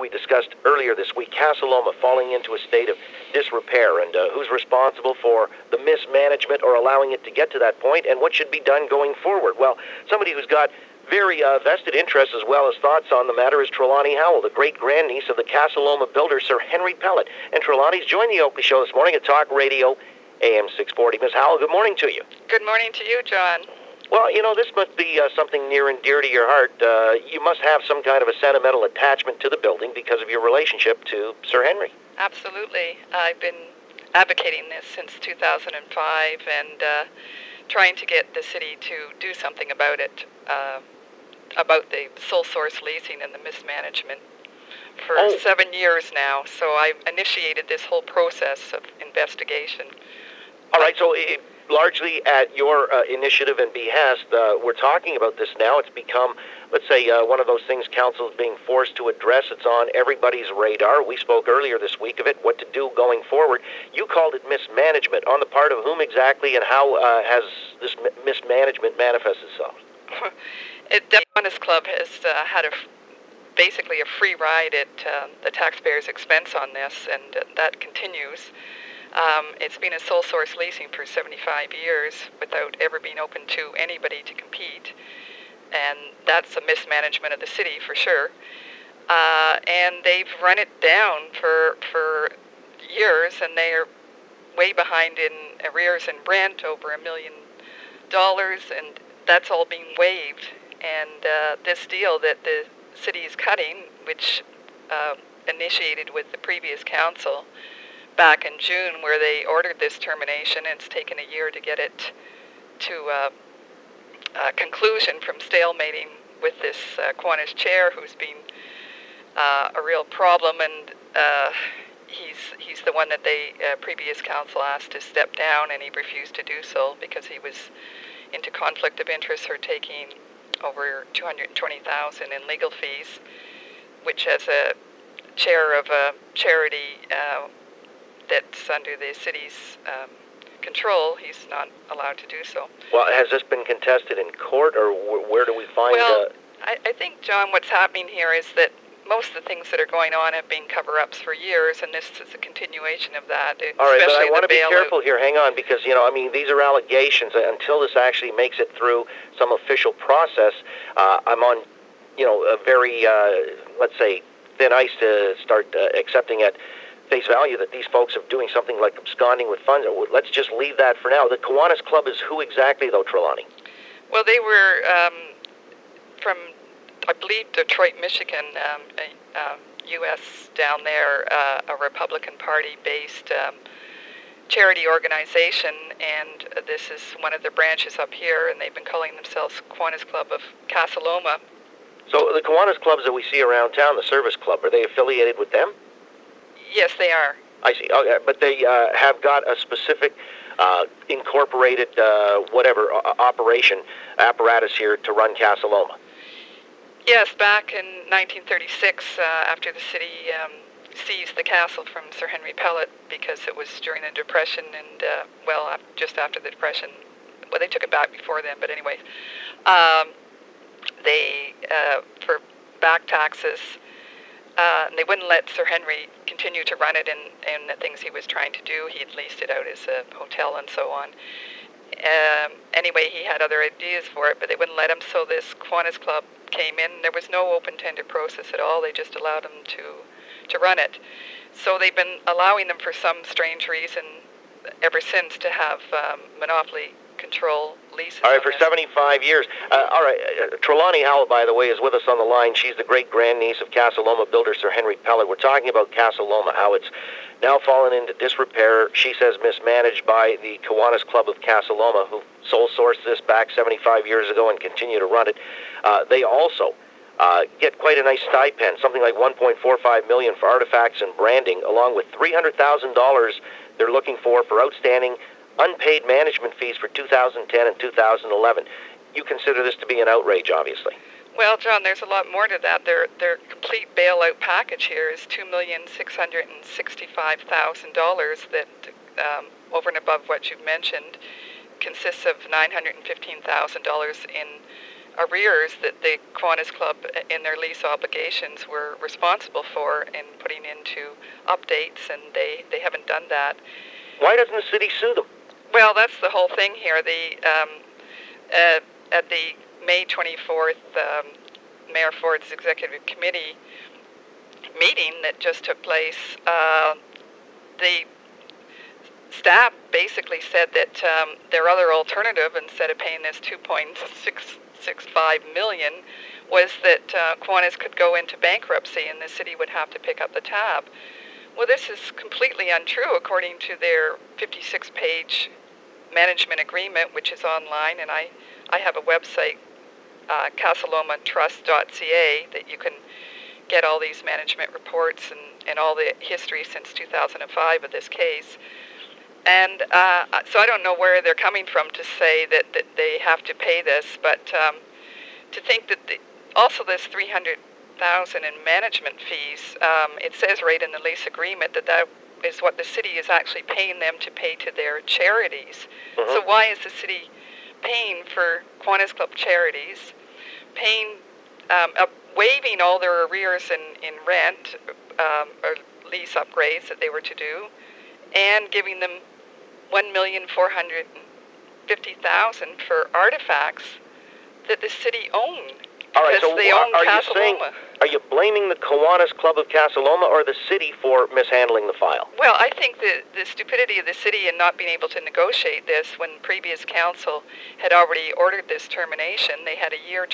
we discussed earlier this week, Casa Loma falling into a state of disrepair, and who's responsible for the mismanagement or allowing it to get to that point, and what should be done going forward. Well, somebody who's got very vested interest as well as thoughts on the matter is Trelawney Howell, the great-grandniece of the Casa Loma builder, Sir Henry Pellet. And Trelawney's joined the Oakley Show this morning at Talk Radio AM 640. Ms. Howell, good morning to you. Good morning to you, John. Well, you know, this must be something near and dear to your heart. You must have some kind of a sentimental attachment to the building because of your relationship to Sir Henry. Absolutely. I've been advocating this since 2005 and trying to get the city to do something about it, about the sole source leasing and the mismanagement for 7 years now. So I initiated this whole process of investigation. All right, so largely at your initiative and behest, we're talking about this now. It's become, let's say, one of those things council is being forced to address. It's on everybody's radar. We spoke earlier this week of it, what to do going forward. You called it mismanagement. On the part of whom exactly, and how has this mismanagement manifested itself? The Kiwanis Club has had basically a free ride at the taxpayers' expense on this, and that continues. It's been a sole source leasing for 75 years without ever being open to anybody to compete, and that's a mismanagement of the city for sure. And they've run it down for years, and they are way behind in arrears and rent, over $1 million, and that's all being waived. And this deal that the city is cutting, which initiated with the previous council back in June, where they ordered this termination, and it's taken a year to get it to a conclusion from stalemating with this Kiwanis chair, who's been a real problem, and he's the one that the previous council asked to step down, and he refused to do so because he was into conflict of interest for taking over $220,000 in legal fees, which as a chair of a charity that's under the city's control, he's not allowed to do so. Well, has this been contested in court, or where do we find... Well, I think, John, what's happening here is that most of the things that are going on have been cover-ups for years, and this is a continuation of that. All right, but I want to be careful here. Hang on, because, you know, I mean, these are allegations. Until this actually makes it through some official process, I'm on, you know, a very, let's say, thin ice to start accepting at face value that these folks are doing something like absconding with funds. Let's just leave that for now. The Kiwanis Club is who exactly, though, Trelawney? Well, they were from, I believe, Detroit, Michigan, U.S. down there, a Republican Party-based charity organization, and this is one of their branches up here, and they've been calling themselves Kiwanis Club of Casa Loma. So the Kiwanis clubs that we see around town, the Service Club, are they affiliated with them? Yes, they are. I see. Okay, but they have got a specific incorporated operation apparatus here to run Casa Loma. Yes, back in 1936, after the city seized the castle from Sir Henry Pellet, because it was during the Depression and, just after the Depression. Well, they took it back before then, but anyway. They, for back taxes, they wouldn't let Sir Henry continue to run it in the things he was trying to do. He had leased it out as a hotel and so on. Anyway, he had other ideas for it, but they wouldn't let him, so this Kiwanis Club came in. There was no open tender process at all. They just allowed him to run it. So they've been allowing them for some strange reason ever since to have monopoly control leases. All right, for 75 years. All right, Trelawney Howell, by the way, is with us on the line. She's the great-grandniece of Casa Loma builder Sir Henry Pellet. We're talking about Casa Loma, how it's now fallen into disrepair, she says mismanaged by the Kiwanis Club of Casa Loma, who sole-sourced this back 75 years ago and continue to run it. They also get quite a nice stipend, something like $1.45 million for artifacts and branding, along with $300,000 they're looking for outstanding unpaid management fees for 2010 and 2011. You consider this to be an outrage, obviously. Well, John, there's a lot more to that. Their complete bailout package here is $2,665,000 that, over and above what you've mentioned, consists of $915,000 in arrears that the Kiwanis Club in their lease obligations were responsible for in putting into updates, and they haven't done that. Why doesn't the city sue them? Well, that's the whole thing here. At the May 24th Mayor Ford's Executive Committee meeting that just took place, the staff basically said that their other alternative, instead of paying this $2.665 million, was that Kiwanis could go into bankruptcy and the city would have to pick up the tab. Well, this is completely untrue according to their 56-page management agreement, which is online, and I have a website, CasaLomaTrust.ca, that you can get all these management reports and all the history since 2005 of this case. And so I don't know where they're coming from to say that they have to pay this, but to think that also this $300,000 in management fees, it says right in the lease agreement that is what the city is actually paying them to pay to their charities. Mm-hmm. So why is the city paying for Kiwanis Club charities, waiving all their arrears in rent or lease upgrades that they were to do, and giving them $1,450,000 for artifacts that the city owned? All right, so they own Casa Loma. Are you blaming the Kiwanis Club of Casa Loma or the city for mishandling the file? Well, I think the stupidity of the city in not being able to negotiate this when previous council had already ordered this termination. They had a year to